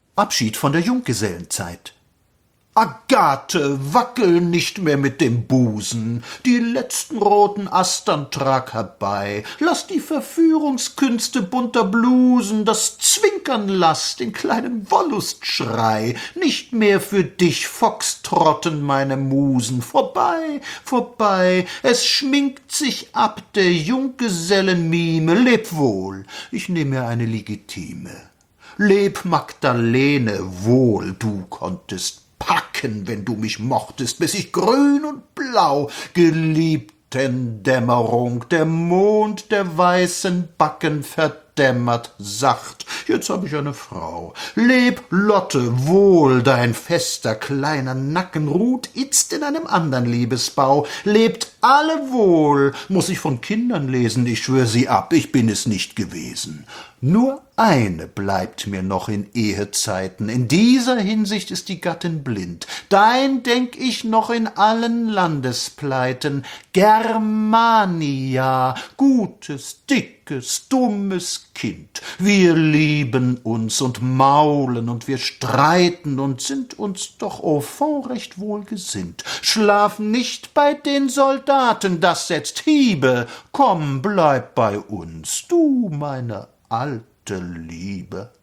Abschied von der Junggesellenzeit. Agathe, wackel nicht mehr mit dem Busen, die letzten roten Astern trag herbei, lass die Verführungskünste bunter Blusen, das Zwinkern lass, den kleinen Wollustschrei, nicht mehr für dich foxtrotten meine Musen, vorbei, vorbei, es schminkt sich ab der Junggesellenmime, leb wohl, ich nehm mir eine Legitime. Leb, Magdalene, wohl, du konntest packen, wenn du mich mochtest, bis ich grün und blau, Geliebtendämmerung, der Mond der weißen Backen verdämmert sacht. Jetzt hab ich eine Frau. Leb, Lotte, wohl, dein fester kleiner Nacken ruht itzt in einem andern Liebesbau. Lebt alle wohl, muß ich von Kindern lesen, ich schwör sie ab, ich bin es nicht gewesen. Nur eine bleibt mir noch in Ehezeiten, in dieser Hinsicht ist die Gattin blind. Dein denk ich noch in allen Landespleiten, Germania, gutes, dickes, dummes Kind. Wir lieben uns und maulen und wir streiten und sind uns doch au fond recht wohlgesinnt. Schlaf nicht bei den Soldaten, das setzt Hiebe, komm, bleib bei uns, du meine alte Liebe.